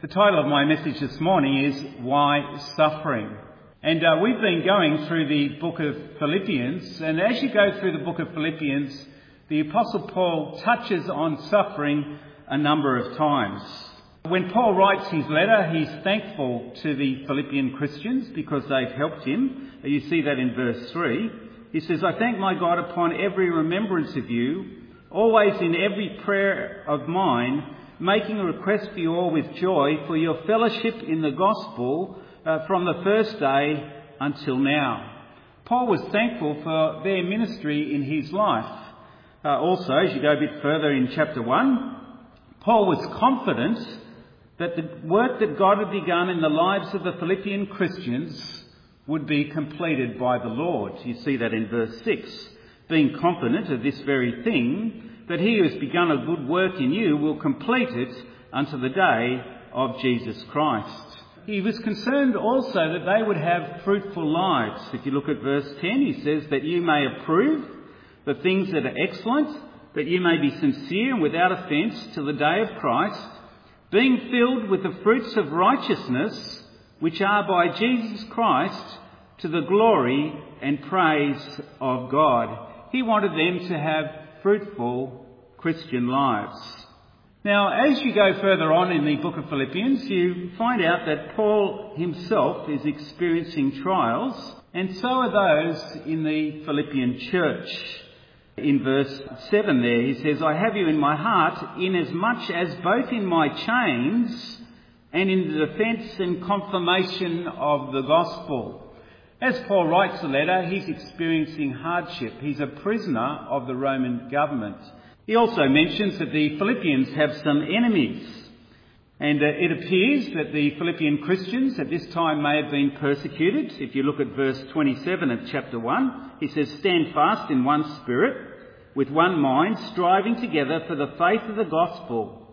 The title of my message this morning is Why Suffering? And we've been going through the book of Philippians, and as you go through the book of Philippians, the Apostle Paul touches on suffering a number of times. When Paul writes his letter, he's thankful to the Philippian Christians because they've helped him. You see that in verse 3. He says, "I thank my God upon every remembrance of you, always in every prayer of mine, making a request for you all with joy for your fellowship in the gospel from the first day until now." Paul was thankful for their ministry in his life. Also, as you go a bit further in chapter 1, Paul was confident that the work that God had begun in the lives of the Philippian Christians would be completed by the Lord. You see that in verse 6. Being confident of this very thing, that he who has begun a good work in you will complete it unto the day of Jesus Christ. He was concerned also that they would have fruitful lives. If you look at verse 10, he says that you may approve the things that are excellent, that you may be sincere and without offence till the day of Christ, being filled with the fruits of righteousness, which are by Jesus Christ, to the glory and praise of God. He wanted them to have fruitful Christian lives. Now, as you go further on in the book of Philippians, you find out that Paul himself is experiencing trials, and so are those in the Philippian church. In verse 7 there, he says, "I have you in my heart, inasmuch as both in my chains and in the defence and confirmation of the gospel." As Paul writes the letter, he's experiencing hardship. He's a prisoner of the Roman government. He also mentions that the Philippians have some enemies. And it appears that the Philippian Christians at this time may have been persecuted. If you look at verse 27 of chapter 1, he says, "Stand fast in one spirit, with one mind, striving together for the faith of the gospel,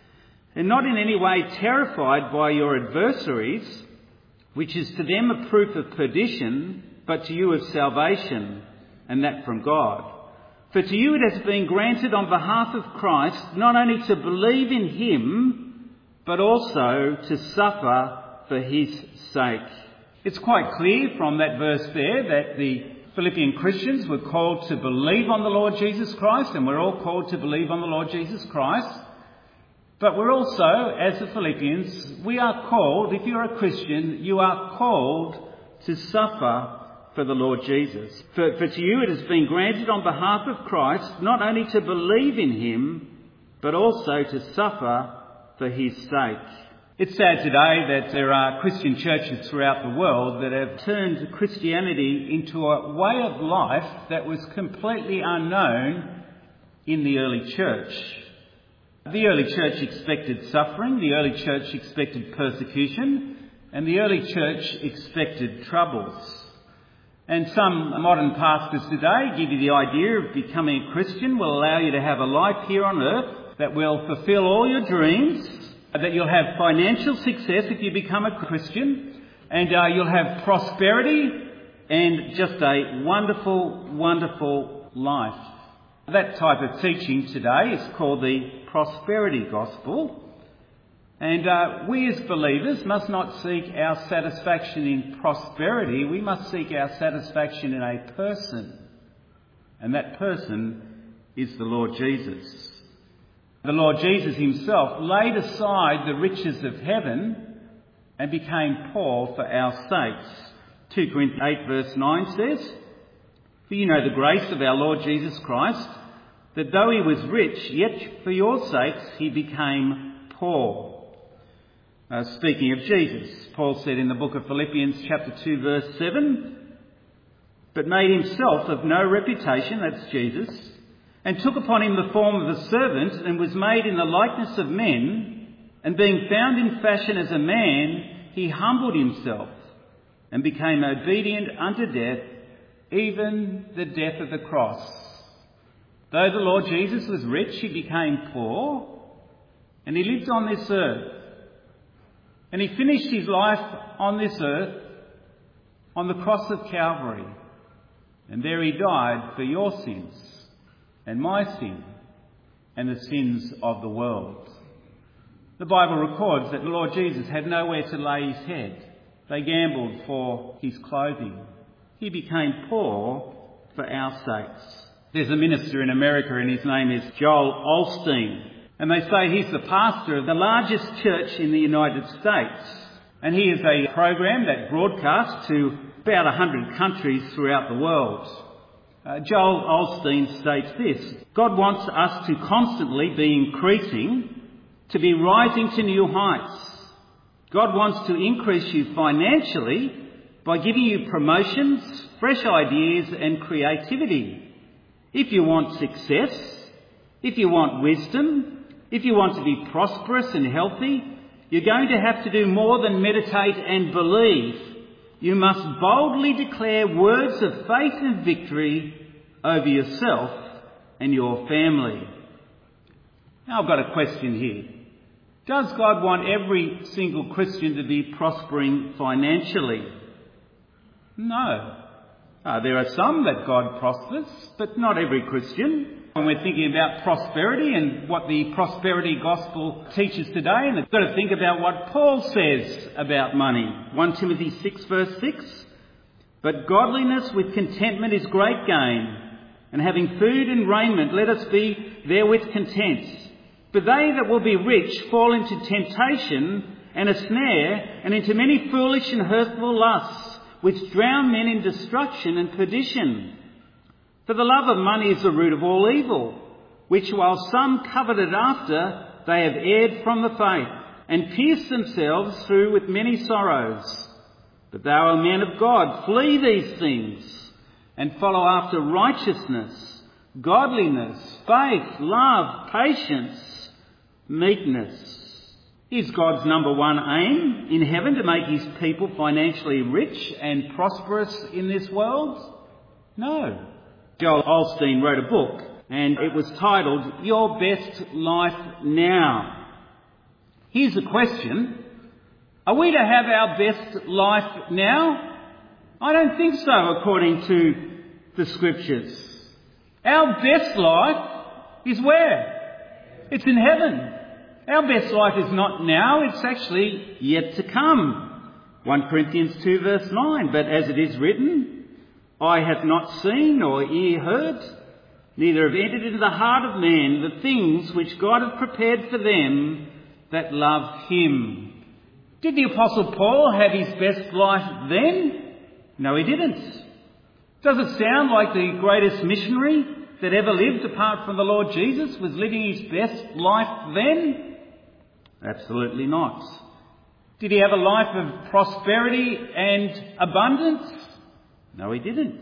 and not in any way terrified by your adversaries, which is to them a proof of perdition, but to you of salvation, and that from God. For to you it has been granted on behalf of Christ not only to believe in him, but also to suffer for his sake." It's quite clear from that verse there that the Philippian Christians were called to believe on the Lord Jesus Christ, and we're all called to believe on the Lord Jesus Christ. But we're also, as the Philippians, we are called, if you're a Christian, you are called to suffer for the Lord Jesus. For to you it has been granted on behalf of Christ not only to believe in him, but also to suffer for his sake. It's sad today that there are Christian churches throughout the world that have turned Christianity into a way of life that was completely unknown in the early church. The early church expected suffering, the early church expected persecution, and the early church expected troubles. And some modern pastors today give you the idea of becoming a Christian will allow you to have a life here on earth that will fulfill all your dreams, that you'll have financial success if you become a Christian, and you'll have prosperity and just a wonderful, wonderful life. That type of teaching today is called the prosperity gospel. And we as believers must not seek our satisfaction in prosperity. We must seek our satisfaction in a person. And that person is the Lord Jesus. The Lord Jesus himself laid aside the riches of heaven and became poor for our sakes. 2 Corinthians 8 verse 9 says, "For you know the grace of our Lord Jesus Christ, that though he was rich, yet for your sakes he became poor." Speaking of Jesus, Paul said in the book of Philippians chapter 2 verse 7, "But made himself of no reputation," that's Jesus, "and took upon him the form of a servant, and was made in the likeness of men, and being found in fashion as a man, he humbled himself, and became obedient unto death, even the death of the cross." Though the Lord Jesus was rich, he became poor, and he lived on this earth. And he finished his life on this earth on the cross of Calvary. And there he died for your sins and my sin and the sins of the world. The Bible records that the Lord Jesus had nowhere to lay his head. They gambled for his clothing. He became poor for our sakes. There's a minister in America and his name is Joel Osteen. And they say he's the pastor of the largest church in the United States. And he is a program that broadcasts to about 100 countries throughout the world. Joel Osteen states this: God wants us to constantly be increasing, to be rising to new heights. God wants to increase you financially by giving you promotions, fresh ideas and creativity. If you want success, if you want wisdom, if you want to be prosperous and healthy, you're going to have to do more than meditate and believe. You must boldly declare words of faith and victory over yourself and your family. Now I've got a question here. Does God want every single Christian to be prospering financially? No. There are some that God prospers, but not every Christian. When we're thinking about prosperity and what the prosperity gospel teaches today, and we've got to think about what Paul says about money. 1 Timothy 6 verse 6. But godliness with contentment is great gain, and having food and raiment let us be therewith content. But they that will be rich fall into temptation and a snare, and into many foolish and hurtful lusts, which drown men in destruction and perdition. For the love of money is the root of all evil, which while some coveted after, they have erred from the faith, and pierced themselves through with many sorrows. But thou, O man of God, flee these things, and follow after righteousness, godliness, faith, love, patience, meekness. Is God's number one aim in heaven to make his people financially rich and prosperous in this world? No. Joel Osteen wrote a book, and it was titled Your Best Life Now. Here's the question: are we to have our best life now? I don't think so, according to the Scriptures. Our best life is where? It's in heaven. Our best life is not now, it's actually yet to come. 1 Corinthians 2 verse 9, but as it is written, eye hath not seen nor ear heard, neither have entered into the heart of man the things which God hath prepared for them that love him. Did the Apostle Paul have his best life then? No, he didn't. Does it sound like the greatest missionary that ever lived apart from the Lord Jesus was living his best life then? Absolutely not. Did he have a life of prosperity and abundance? No, he didn't.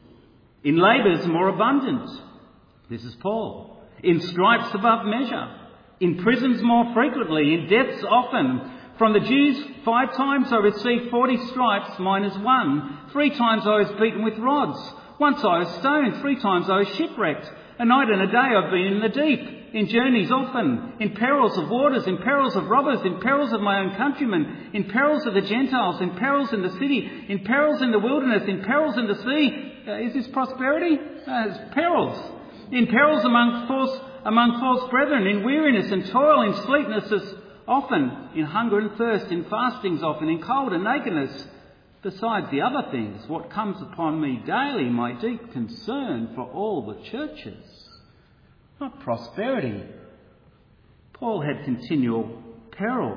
In labours more abundant. This is Paul. In stripes above measure. In prisons more frequently. In deaths often. From the Jews 5 times I received 40 stripes minus 1. 3 times I was beaten with rods. Once I was stoned. 3 times I was shipwrecked. A night and a day I've been in the deep. In journeys often, in perils of waters, in perils of robbers, in perils of my own countrymen, in perils of the Gentiles, in perils in the city, in perils in the wilderness, in perils in the sea. Is this prosperity? It's perils. In perils among false brethren, in weariness and toil, in sleeplessness often, in hunger and thirst, in fastings often, in cold and nakedness. Besides the other things, what comes upon me daily, my deep concern for all the churches. Not prosperity. Paul had continual peril.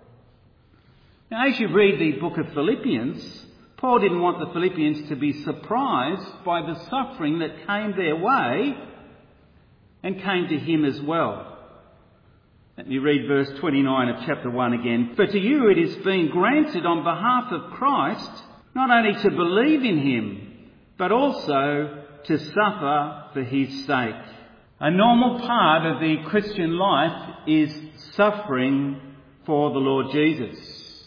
Now, as you read the book of Philippians, Paul didn't want the Philippians to be surprised by the suffering that came their way and came to him as well. Let me read verse 29 of chapter 1 again. For to you it has been granted on behalf of Christ not only to believe in him, but also to suffer for his sake. A normal part of the Christian life is suffering for the Lord Jesus.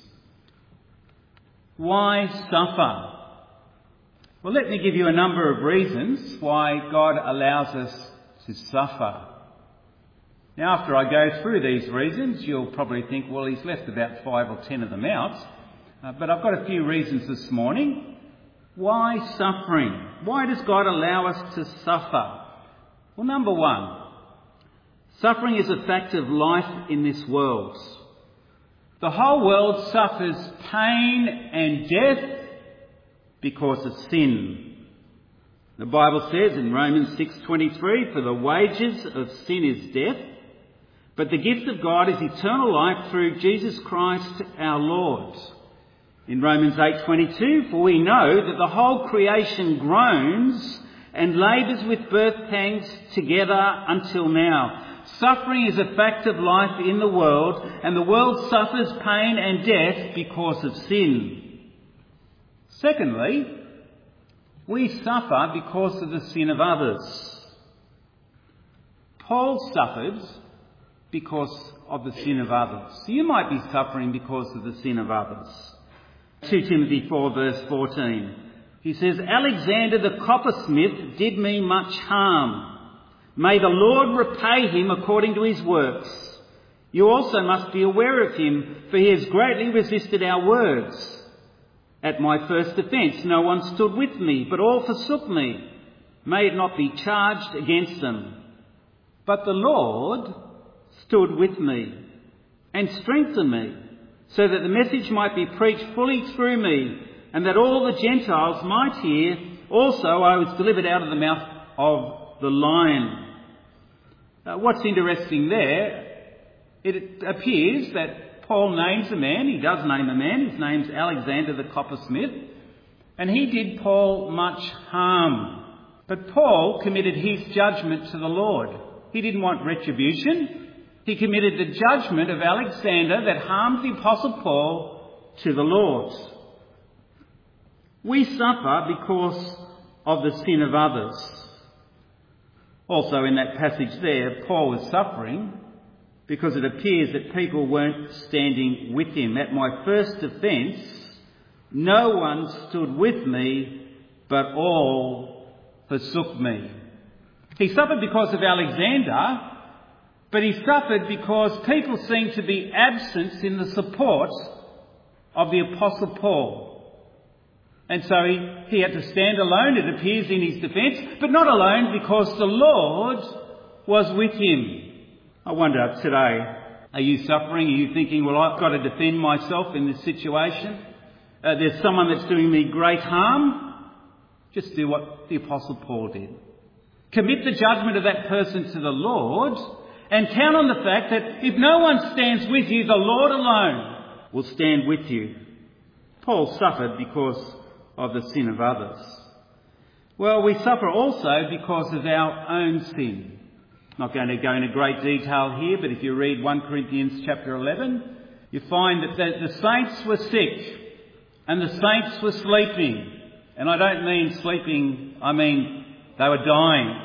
Why suffer? Well, let me give you a number of reasons why God allows us to suffer. Now, after I go through these reasons, you'll probably think, well, he's left about 5 or 10 of them out. But I've got a few reasons this morning. Why suffering? Why does God allow us to suffer? Well, number 1, suffering is a fact of life in this world. The whole world suffers pain and death because of sin. The Bible says in Romans 6:23, "For the wages of sin is death, but the gift of God is eternal life through Jesus Christ our Lord." In Romans 8:22, "For we know that the whole creation groans and labours with birth pangs together until now." Suffering is a fact of life in the world, and the world suffers pain and death because of sin. Secondly, we suffer because of the sin of others. Paul suffered because of the sin of others. You might be suffering because of the sin of others. 2 Timothy 4 verse 14. He says, "Alexander the coppersmith did me much harm. May the Lord repay him according to his works. You also must be aware of him, for he has greatly resisted our words. At my first offence no one stood with me, but all forsook me. May it not be charged against them. But the Lord stood with me and strengthened me, so that the message might be preached fully through me, and that all the Gentiles might hear. Also I was delivered out of the mouth of the lion." What's interesting there, it appears that Paul names a man. He does name a man. His name's Alexander the coppersmith. And he did Paul much harm. But Paul committed his judgment to the Lord. He didn't want retribution. He committed the judgment of Alexander that harmed the Apostle Paul to the Lord. We suffer because of the sin of others. Also in that passage there, Paul was suffering because it appears that people weren't standing with him. "At my first offence, no one stood with me, but all forsook me." He suffered because of Alexander, but he suffered because people seemed to be absent in the support of the Apostle Paul. And so he had to stand alone, it appears, in his defence, but not alone because the Lord was with him. I wonder today, are you suffering? Are you thinking, well, I've got to defend myself in this situation? There's someone that's doing me great harm? Just do what the Apostle Paul did. Commit the judgment of that person to the Lord and count on the fact that if no one stands with you, the Lord alone will stand with you. Paul suffered because of the sin of others. Well, we suffer also because of our own sin. Not going to go into great detail here, but if you read 1 Corinthians chapter 11, you find that the saints were sick and the saints were sleeping. And I don't mean sleeping, I mean they were dying.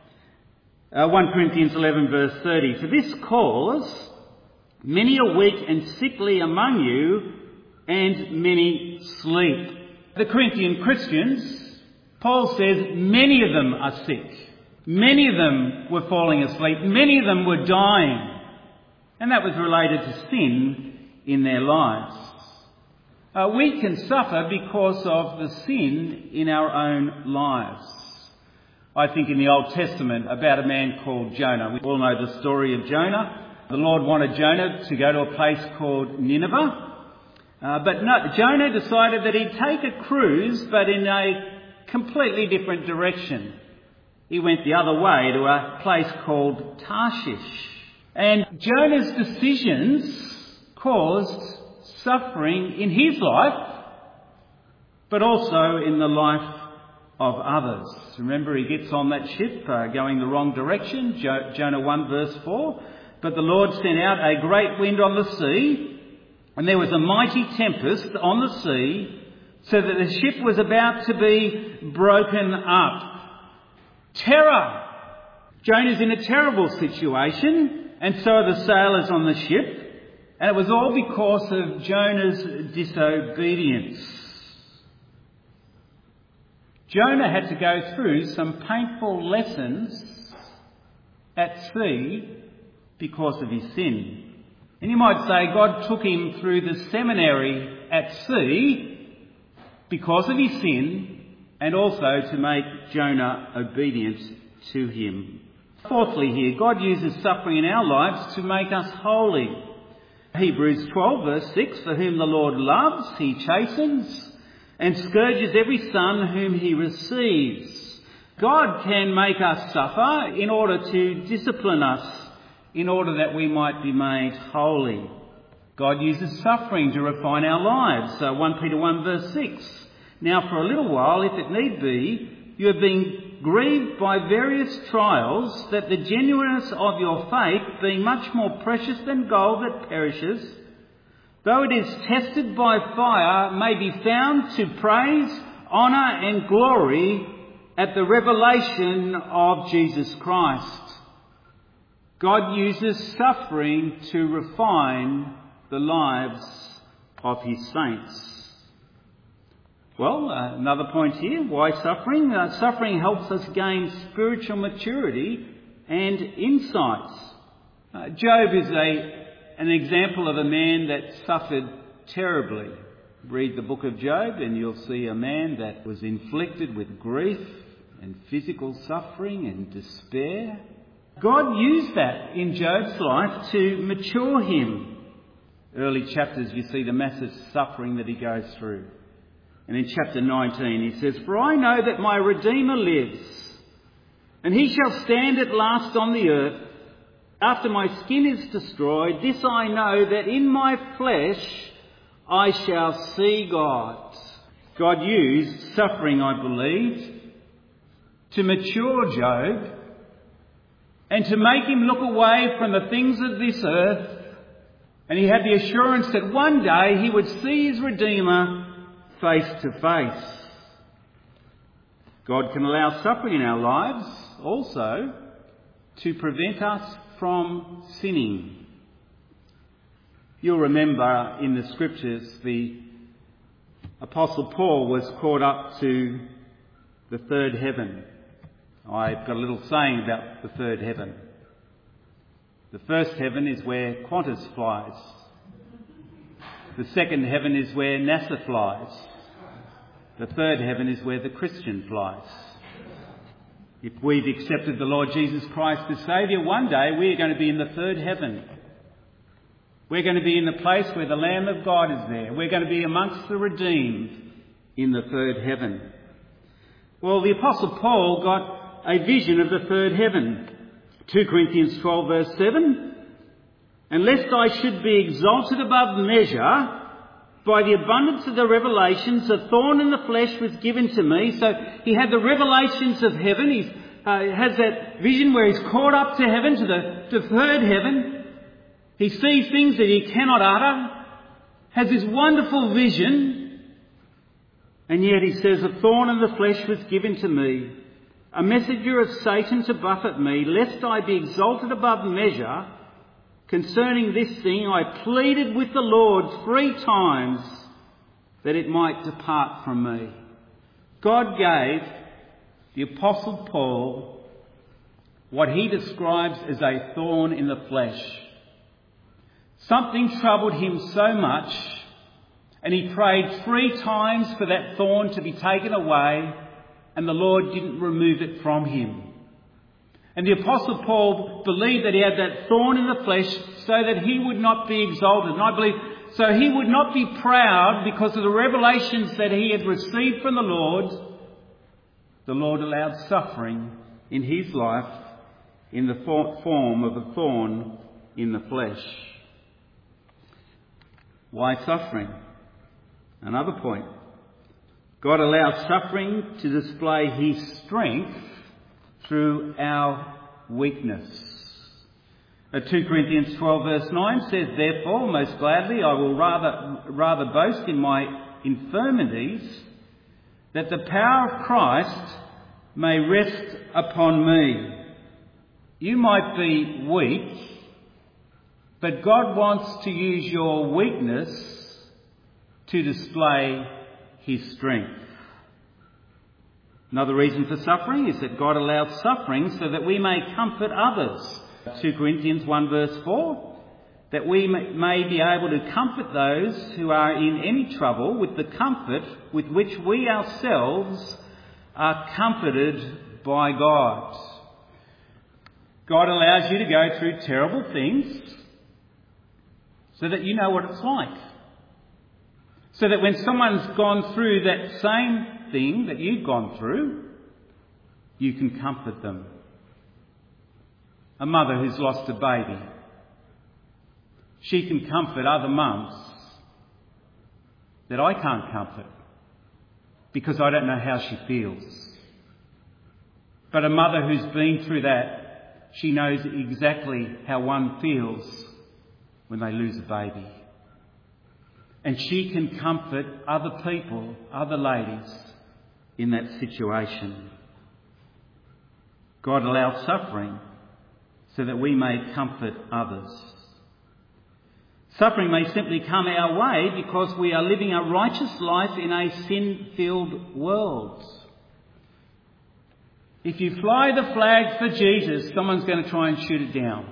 1 Corinthians 11 verse 30. "For this cause many are weak and sickly among you, and many sleep." The Corinthian Christians, Paul says, many of them are sick. Many of them were falling asleep. Many of them were dying. And that was related to sin in their lives. We can suffer because of the sin in our own lives. I think in the Old Testament about a man called Jonah. We all know the story of Jonah. The Lord wanted Jonah to go to a place called Nineveh. But no, Jonah decided that he'd take a cruise, but in a completely different direction. He went the other way to a place called Tarshish. And Jonah's decisions caused suffering in his life, but also in the life of others. Remember, he gets on that ship going the wrong direction, Jonah 1 verse 4. "But the Lord sent out a great wind on the sea, and there was a mighty tempest on the sea, so that the ship was about to be broken up." Terror. Jonah's in a terrible situation, and so are the sailors on the ship. And it was all because of Jonah's disobedience. Jonah had to go through some painful lessons at sea because of his sin. And you might say God took him through the seminary at sea because of his sin, and also to make Jonah obedient to him. Fourthly here, God uses suffering in our lives to make us holy. Hebrews 12 verse 6, for whom the Lord loves, he chastens, and scourges every son whom he receives. God can make us suffer in order to discipline us, in order that we might be made holy. God uses suffering to refine our lives. 1 Peter 1 verse 6. Now for a little while, if it need be, you have been grieved by various trials, that the genuineness of your faith, being much more precious than gold that perishes, though it is tested by fire, may be found to praise, honour and glory at the revelation of Jesus Christ. God uses suffering to refine the lives of his saints. Well, another point here. Why suffering? Suffering helps us gain spiritual maturity and insights. Job is an example of a man that suffered terribly. Read the book of Job and you'll see a man that was inflicted with grief and physical suffering and despair. God used that in Job's life to mature him. Early chapters you see the massive suffering that he goes through. And in chapter 19 he says, for I know that my Redeemer lives, and he shall stand at last on the earth. After my skin is destroyed, this I know, that in my flesh I shall see God. God used suffering, I believe, to mature Job and to make him look away from the things of this earth. And he had the assurance that one day he would see his Redeemer face to face. God can allow suffering in our lives also to prevent us from sinning. You'll remember in the scriptures the Apostle Paul was caught up to the third heaven. I've got a little saying about the third heaven. The first heaven is where Qantas flies. The second heaven is where NASA flies. The third heaven is where the Christian flies. If we've accepted the Lord Jesus Christ as Saviour, one day we are going to be in the third heaven. We're going to be in the place where the Lamb of God is there. We're going to be amongst the redeemed in the third heaven. Well, the Apostle Paul got a vision of the third heaven. 2 Corinthians 12 verse 7. And lest I should be exalted above measure, by the abundance of the revelations, a thorn in the flesh was given to me. So he had the revelations of heaven. He has that vision where he's caught up to heaven, to the third heaven. He sees things that he cannot utter. Has this wonderful vision. And yet he says, a thorn in the flesh was given to me, a messenger of Satan to buffet me, lest I be exalted above measure. Concerning this thing, I pleaded with the Lord 3 times that it might depart from me. God gave the Apostle Paul what he describes as a thorn in the flesh. Something troubled him so much, and he prayed 3 times for that thorn to be taken away, and the Lord didn't remove it from him. And the Apostle Paul believed that he had that thorn in the flesh so that he would not be exalted. And I believe so he would not be proud because of the revelations that he had received from the Lord. The Lord allowed suffering in his life in the form of a thorn in the flesh. Why suffering? Another point. God allows suffering to display his strength through our weakness. 2 Corinthians 12 verse 9 says, therefore, most gladly I will rather boast in my infirmities, that the power of Christ may rest upon me. You might be weak, but God wants to use your weakness to display his strength. Another reason for suffering is that God allows suffering so that we may comfort others. 2 Corinthians 1 verse 4, that we may be able to comfort those who are in any trouble with the comfort with which we ourselves are comforted by God. God allows you to go through terrible things so that you know what it's like. So that when someone's gone through that same thing that you've gone through, you can comfort them. A mother who's lost a baby, she can comfort other mums that I can't comfort because I don't know how she feels. But a mother who's been through that, she knows exactly how one feels when they lose a baby. And she can comfort other people, other ladies in that situation. God allows suffering so that we may comfort others. Suffering may simply come our way because we are living a righteous life in a sin-filled world. If you fly the flag for Jesus, someone's going to try and shoot it down.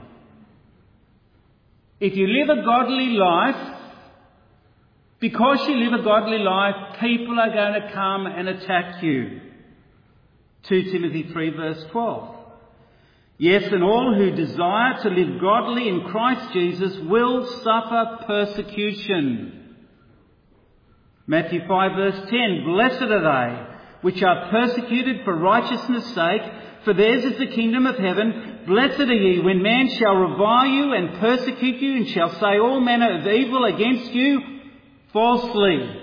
If you live a godly life, because you live a godly life, people are going to come and attack you. 2 Timothy 3 verse 12. Yes, and all who desire to live godly in Christ Jesus will suffer persecution. Matthew 5 verse 10. Blessed are they which are persecuted for righteousness' sake, for theirs is the kingdom of heaven. Blessed are ye when men shall revile you and persecute you and shall say all manner of evil against you falsely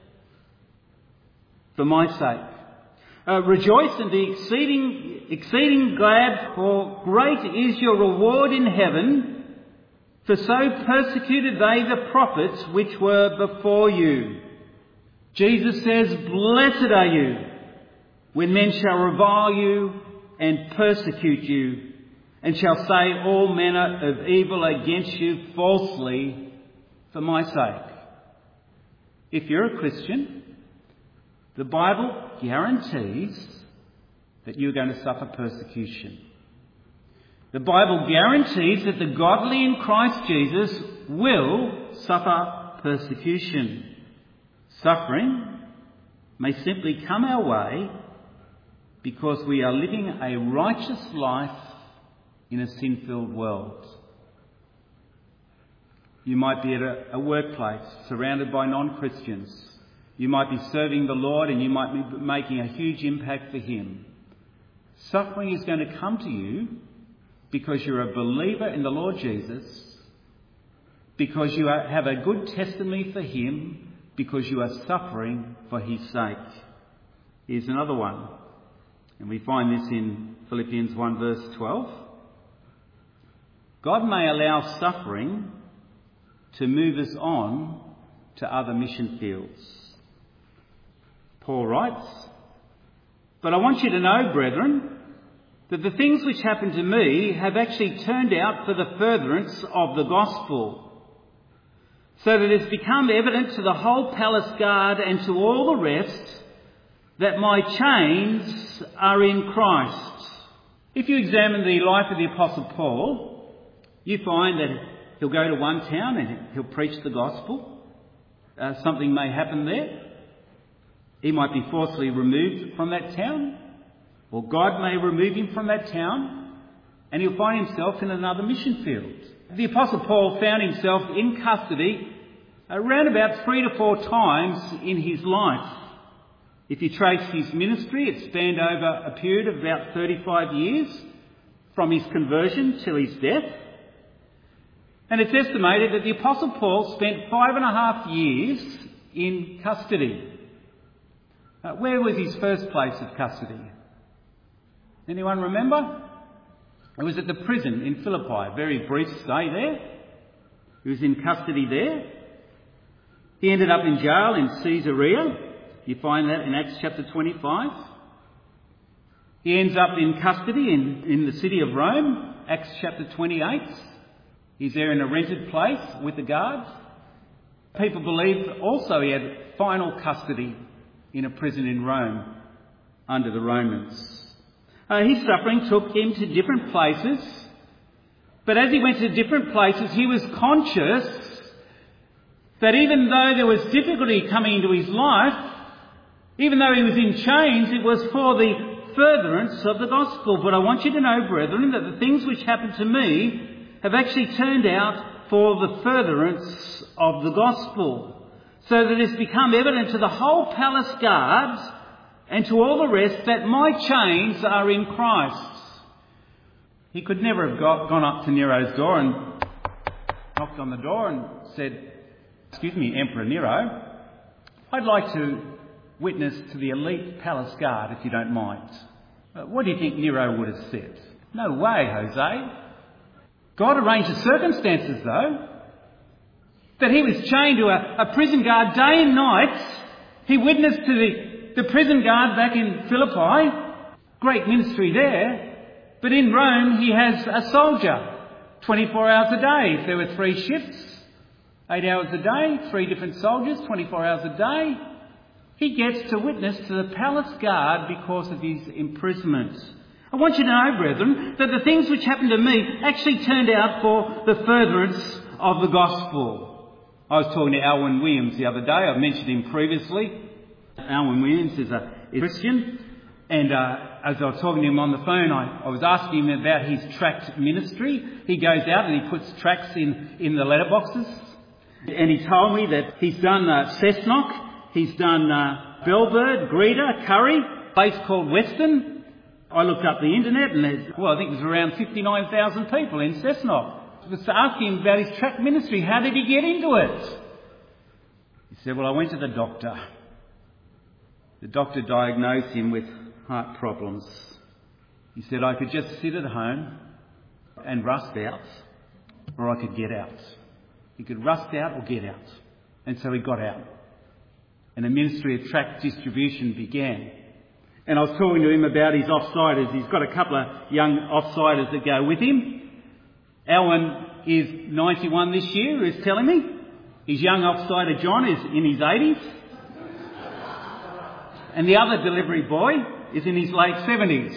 for my sake. Rejoice and be exceeding glad, for great is your reward in heaven, for so persecuted they the prophets which were before you. Jesus says, blessed are you when men shall revile you and persecute you, and shall say all manner of evil against you falsely for my sake. If you're a Christian, the Bible guarantees that you're going to suffer persecution. The Bible guarantees that the godly in Christ Jesus will suffer persecution. Suffering may simply come our way because we are living a righteous life in a sin-filled world. You might be at a workplace surrounded by non-Christians. You might be serving the Lord and you might be making a huge impact for Him. Suffering is going to come to you because you're a believer in the Lord Jesus, because you have a good testimony for Him, because you are suffering for His sake. Here's another one, and we find this in Philippians 1 verse 12. God may allow suffering to move us on to other mission fields. Paul writes, but I want you to know, brethren, that the things which happened to me have actually turned out for the furtherance of the gospel, so that it has become evident to the whole palace guard and to all the rest that my chains are in Christ. If you examine the life of the Apostle Paul, you find that he'll go to one town and he'll preach the gospel. Something may happen there. He might be forcibly removed from that town, or God may remove him from that town, and he'll find himself in another mission field. The Apostle Paul found himself in custody around about 3 to 4 times in his life. If you trace his ministry, it spanned over a period of about 35 years from his conversion till his death. And it's estimated that the Apostle Paul spent 5.5 years in custody. Where was his first place of custody? Anyone remember? It was at the prison in Philippi. A very brief stay there. He was in custody there. He ended up in jail in Caesarea. You find that in Acts chapter 25. He ends up in custody in the city of Rome, Acts chapter 28. He's there in a rented place with the guards. People believe also he had final custody in a prison in Rome under the Romans. His suffering took him to different places, but as he went to different places, he was conscious that even though there was difficulty coming into his life, even though he was in chains, it was for the furtherance of the gospel. But I want you to know, brethren, that the things which happened to me have actually turned out for the furtherance of the gospel, so that it has become evident to the whole palace guard and to all the rest that my chains are in Christ. He could never have gone up to Nero's door and knocked on the door and said, "Excuse me, Emperor Nero, I'd like to witness to the elite palace guard, if you don't mind." What do you think Nero would have said? "No way, Jose." God arranged the circumstances, though, that he was chained to a prison guard day and night. He witnessed to the prison guard back in Philippi. Great ministry there. But in Rome, he has a soldier, 24 hours a day. If there were 3 shifts, 8 hours a day, 3 different soldiers, 24 hours a day. He gets to witness to the palace guard because of his imprisonment. I want you to know, brethren, that the things which happened to me actually turned out for the furtherance of the gospel. I was talking to Alwyn Williams the other day. I've mentioned him previously. Alwyn Williams is a Christian. And as I was talking to him on the phone, I was asking him about his tract ministry. He goes out and he puts tracts in the letterboxes. And he told me that he's done Cessnock, he's done Bellbird, Greta, Curry, a place called Weston. I looked up the internet and I think it was around 59,000 people in Cessnock. I was asking him about his tract ministry. How did he get into it? He said, "Well, I went to the doctor. The doctor diagnosed him with heart problems. He said I could just sit at home and rust out, or I could get out. He could rust out or get out." And so he got out. And the ministry of tract distribution began. And I was talking to him about his offsiders. He's got a couple of young offsiders that go with him. Alwyn is 91 this year, he's telling me. His young offsider John is in his 80s. And the other delivery boy is in his late 70s.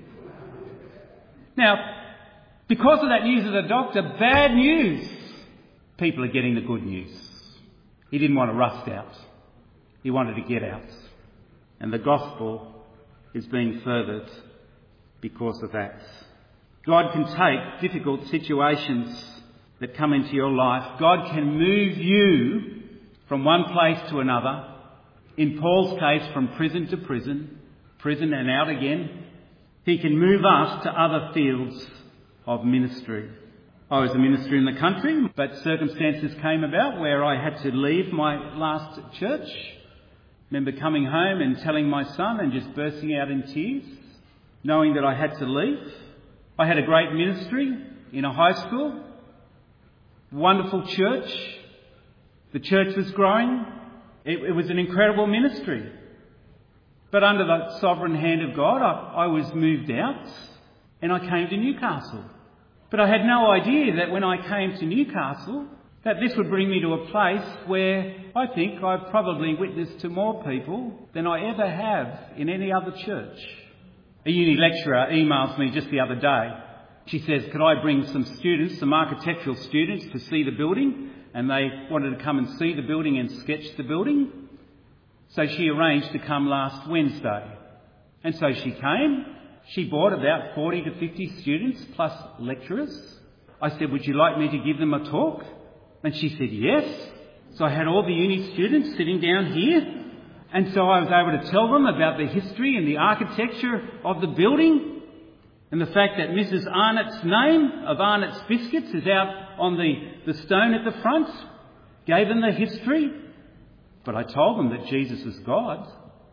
Now, because of that news of the doctor, bad news, people are getting the good news. He didn't want to rust out. He wanted to get out. And the gospel is being furthered because of that. God can take difficult situations that come into your life. God can move you from one place to another. In Paul's case, from prison to prison and out again. He can move us to other fields of ministry. I was a minister in the country, but circumstances came about where I had to leave my last church. I remember coming home and telling my son and just bursting out in tears, knowing that I had to leave. I had a great ministry in a high school, wonderful church. The church was growing. It was an incredible ministry. But under the sovereign hand of God, I was moved out and I came to Newcastle. But I had no idea that when I came to Newcastle, that this would bring me to a place where I think I've probably witnessed to more people than I ever have in any other church. A uni lecturer emails me just the other day. She says, "Could I bring some students, some architectural students, to see the building?" And they wanted to come and see the building and sketch the building. So she arranged to come last Wednesday. And so she came. She brought about 40 to 50 students plus lecturers. I said, "Would you like me to give them a talk?" And she said, "Yes." So I had all the uni students sitting down here. And so I was able to tell them about the history and the architecture of the building. And the fact that Mrs. Arnott's name of Arnott's Biscuits is out on the stone at the front. Gave them the history. But I told them that Jesus was God.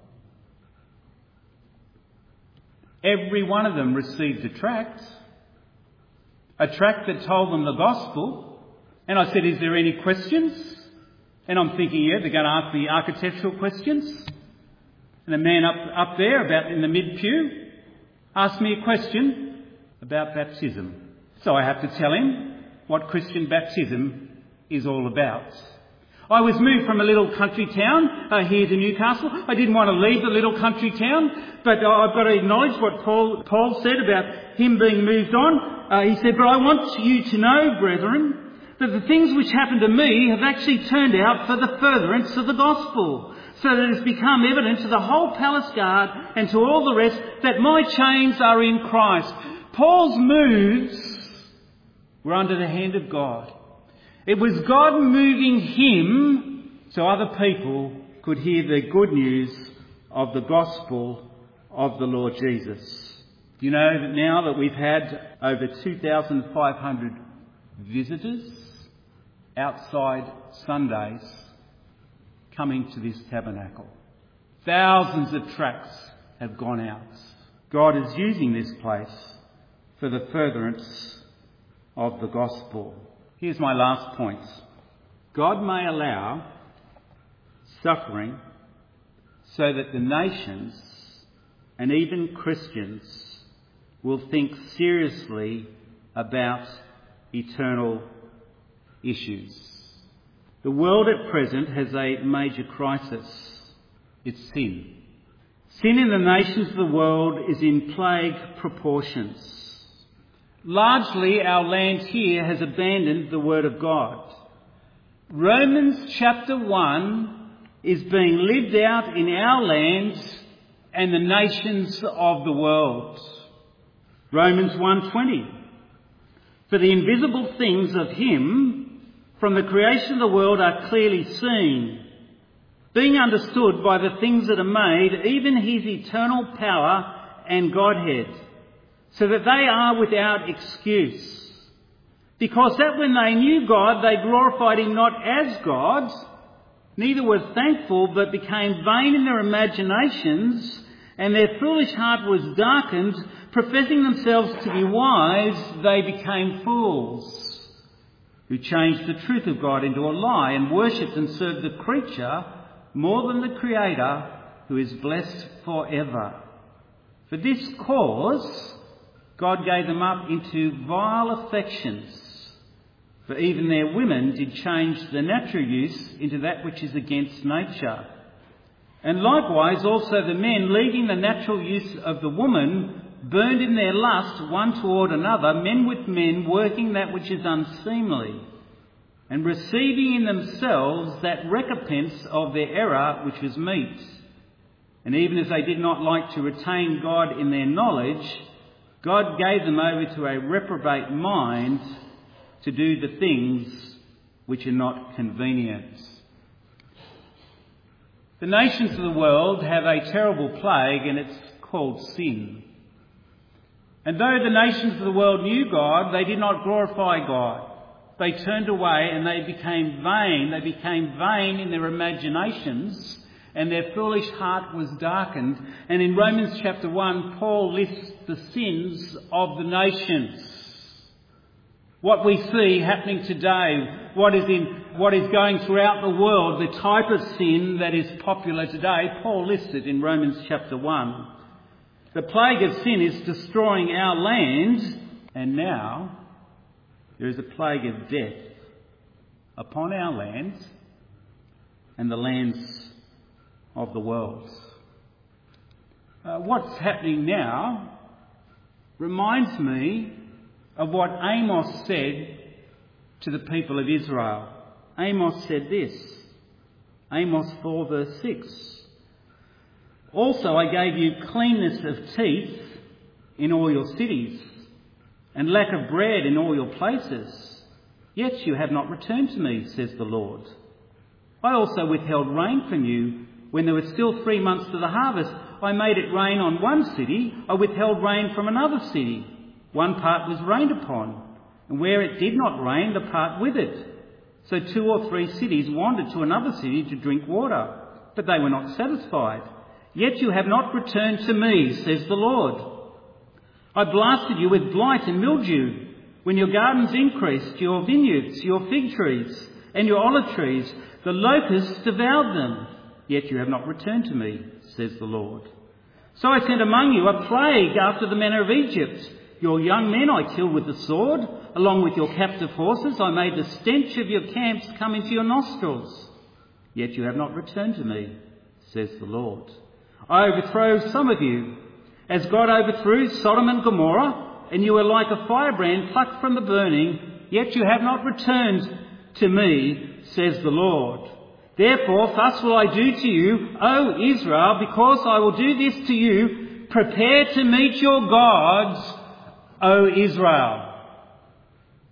Every one of them received a tract that told them the gospel. And I said, "Is there any questions?" And I'm thinking, yeah, they're going to ask me architectural questions. And a man up there, about in the mid-pew, asked me a question about baptism. So I have to tell him what Christian baptism is all about. I was moved from a little country town here to Newcastle. I didn't want to leave the little country town, but I've got to acknowledge what Paul said about him being moved on. He said, "But I want you to know, brethren, that the things which happened to me have actually turned out for the furtherance of the gospel, so that it has become evident to the whole palace guard and to all the rest that my chains are in Christ." Paul's moves were under the hand of God. It was God moving him so other people could hear the good news of the gospel of the Lord Jesus. Do you know that now that we've had over 2,500 visitors outside Sundays coming to this tabernacle? Thousands of tracts have gone out. God is using this place for the furtherance of the gospel. Here's my last point. God may allow suffering so that the nations and even Christians will think seriously about eternal issues. The world at present has a major crisis. It's sin. Sin in the nations of the world is in plague proportions. Largely, our land here has abandoned the Word of God. Romans chapter 1 is being lived out in our land and the nations of the world. Romans 1:20. For the invisible things of him from the creation of the world are clearly seen, being understood by the things that are made, even his eternal power and Godhead, so that they are without excuse. Because that when they knew God, they glorified him not as God, neither were thankful, but became vain in their imaginations, and their foolish heart was darkened. Professing themselves to be wise, they became fools, who changed the truth of God into a lie and worshipped and served the creature more than the Creator, who is blessed forever. For this cause, God gave them up into vile affections. For even their women did change the natural use into that which is against nature. And likewise also the men, leaving the natural use of the woman, burned in their lust one toward another, men with men, working that which is unseemly, and receiving in themselves that recompense of their error which was meet. And even as they did not like to retain God in their knowledge, God gave them over to a reprobate mind to do the things which are not convenient. The nations of the world have a terrible plague, and it's called sin. And though the nations of the world knew God, they did not glorify God. They turned away and they became vain. They became vain in their imaginations, and their foolish heart was darkened. And in Romans chapter 1, Paul lists the sins of the nations. What we see happening today, what is going throughout the world, the type of sin that is popular today, Paul lists it in Romans chapter 1. The plague of sin is destroying our land, and now there is a plague of death upon our lands and the lands of the world. What's happening now reminds me of what Amos said to the people of Israel. Amos said this, Amos 4 verse 6. Also I gave you cleanness of teeth in all your cities, and lack of bread in all your places. Yet you have not returned to me, says the Lord. I also withheld rain from you when there were still 3 months to the harvest. I made it rain on one city, I withheld rain from another city. One part was rained upon, and where it did not rain, the part withered. So 2 or 3 cities wandered to another city to drink water, but they were not satisfied. Yet you have not returned to me, says the Lord. I blasted you with blight and mildew when your gardens increased, your vineyards, your fig trees, and your olive trees. The locusts devoured them. Yet you have not returned to me, says the Lord. So I sent among you a plague after the manner of Egypt. Your young men I killed with the sword. Along with your captive horses, I made the stench of your camps come into your nostrils. Yet you have not returned to me, says the Lord. I overthrow some of you, as God overthrew Sodom and Gomorrah, and you were like a firebrand plucked from the burning, yet you have not returned to me, says the Lord. Therefore, thus will I do to you, O Israel, because I will do this to you. Prepare to meet your gods, O Israel.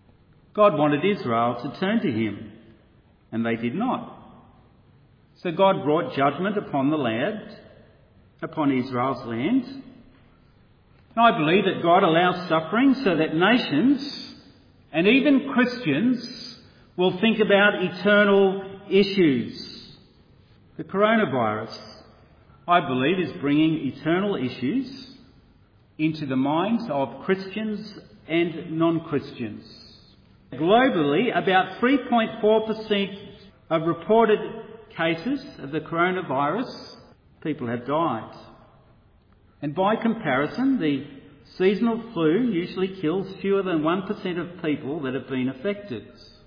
God wanted Israel to turn to him, and they did not. So God brought judgment upon the land, upon Israel's land. And I believe that God allows suffering so that nations, and even Christians, will think about eternal issues. The coronavirus, I believe, is bringing eternal issues into the minds of Christians and non-Christians. Globally, about 3.4% of reported cases of the coronavirus, people have died. And by comparison, the seasonal flu usually kills fewer than 1% of people that have been affected.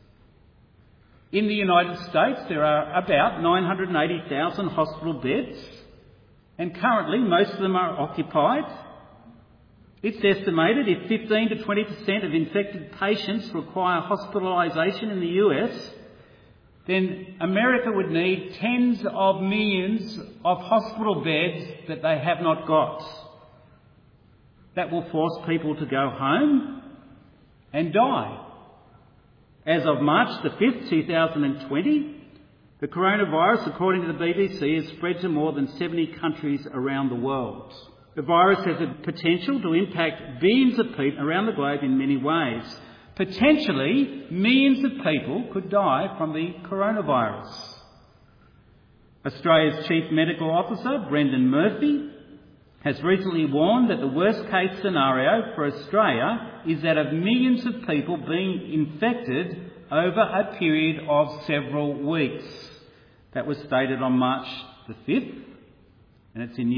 In the United States, there are about 980,000 hospital beds, and currently most of them are occupied. It's estimated if 15 to 20% of infected patients require hospitalisation in the US, then America would need tens of millions of hospital beds that they have not got. That will force people to go home and die. As of March the 5th, 2020, the coronavirus, according to the BBC, has spread to more than 70 countries around the world. The virus has the potential to impact billions of people around the globe in many ways. Potentially, millions of people could die from the coronavirus. Australia's Chief Medical Officer, Brendan Murphy, has recently warned that the worst-case scenario for Australia is that of millions of people being infected over a period of several weeks. That was stated on March the 5th, and it's in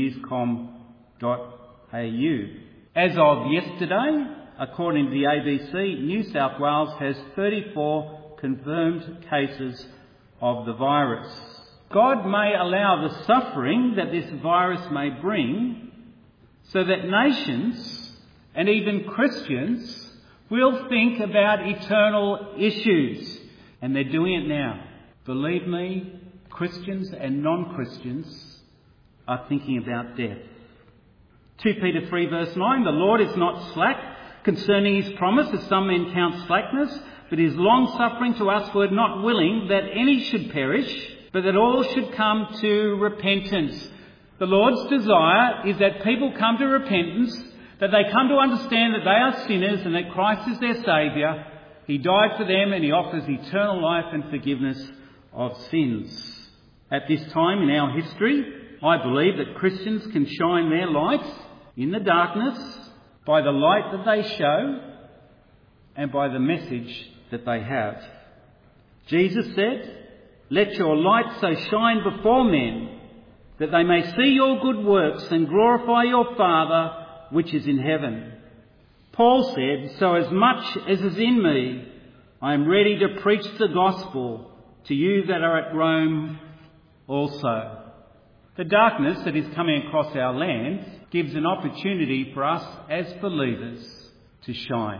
newscom.au. As of yesterday, according to the ABC, New South Wales has 34 confirmed cases of the virus. God may allow the suffering that this virus may bring so that nations and even Christians will think about eternal issues. And they're doing it now. Believe me, Christians and non-Christians are thinking about death. 2 Peter 3 verse 9, the Lord is not slack concerning his promise, as some men count slackness, but is long-suffering to us, who are not willing that any should perish, but that all should come to repentance. The Lord's desire is that people come to repentance, that they come to understand that they are sinners and that Christ is their Saviour. He died for them and he offers eternal life and forgiveness of sins. At this time in our history, I believe that Christians can shine their lights in the darkness by the light that they show and by the message that they have. Jesus said, "Let your light so shine before men that they may see your good works and glorify your Father which is in heaven." Paul said, "So as much as is in me, I am ready to preach the gospel to you that are at Rome also." The darkness that is coming across our land gives an opportunity for us as believers to shine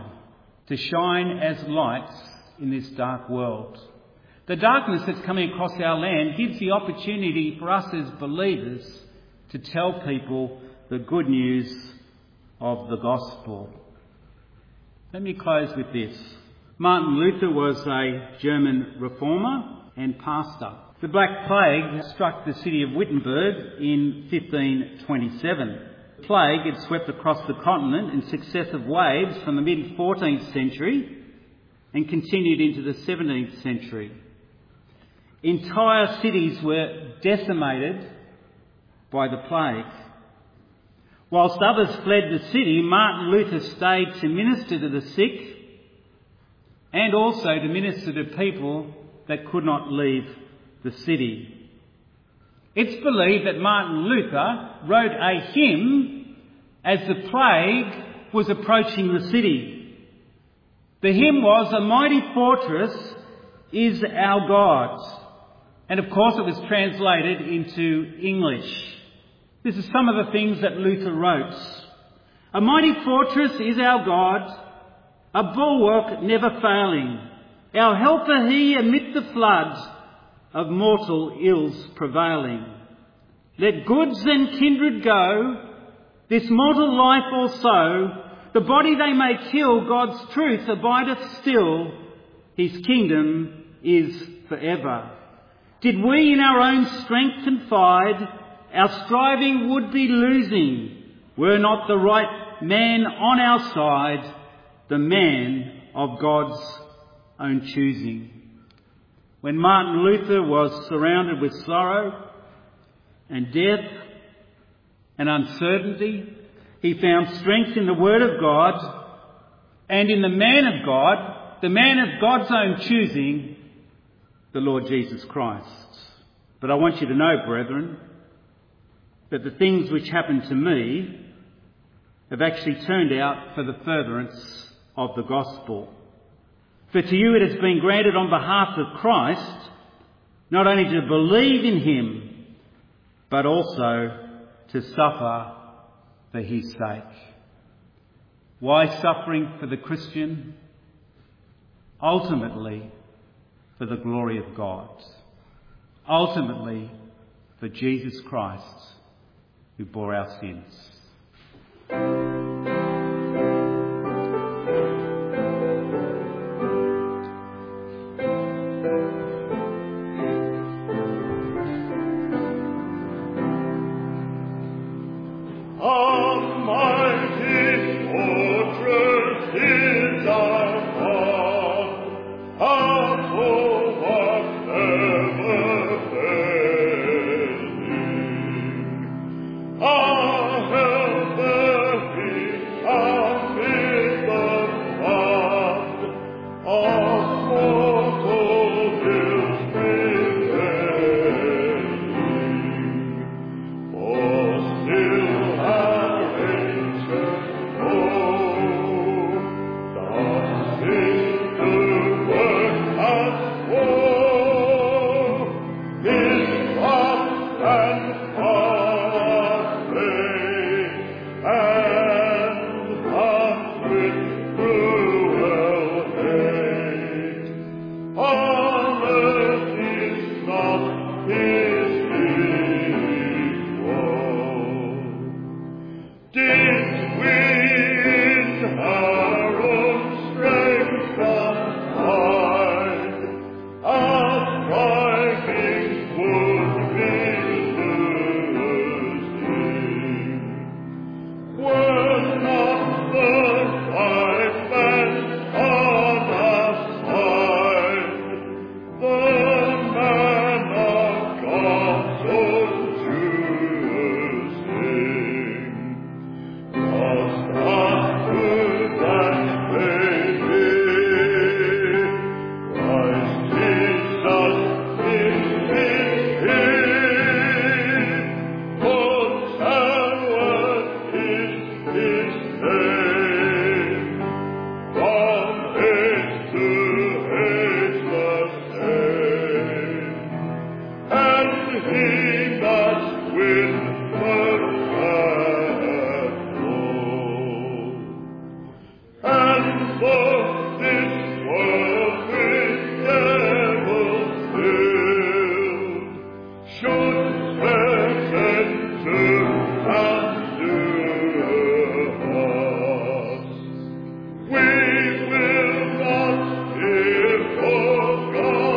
as lights in this dark world. The darkness that's coming across our land gives the opportunity for us as believers to tell people the good news of the gospel. Let me close with this. Martin Luther was a German reformer and pastor. The Black Plague struck the city of Wittenberg in 1527. The plague had swept across the continent in successive waves from the mid-14th century and continued into the 17th century. Entire cities were decimated by the plague. Whilst others fled the city, Martin Luther stayed to minister to the sick and also to minister to people that could not leave the city. It's believed that Martin Luther wrote a hymn as the plague was approaching the city. The hymn was, "A mighty fortress is our God." And of course it was translated into English. This is some of the things that Luther wrote. "A mighty fortress is our God, a bulwark never failing. Our helper he amid the flood of mortal ills prevailing. Let goods and kindred go, this mortal life also. The body they may kill, God's truth abideth still. His kingdom is forever. Did we in our own strength confide, our striving would be losing, were not the right man on our side, the man of God's own choosing. When Martin Luther was surrounded with sorrow and death and uncertainty, he found strength in the Word of God and in the man of God, the man of God's own choosing, the Lord Jesus Christ. But I want you to know, brethren, that the things which happened to me have actually turned out for the furtherance of the gospel. For to you it has been granted on behalf of Christ not only to believe in him, but also to suffer for his sake. Why suffering for the Christian? Ultimately, for the glory of God. Ultimately, for Jesus Christ, who bore our sins.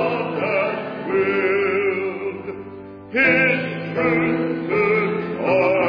His truth to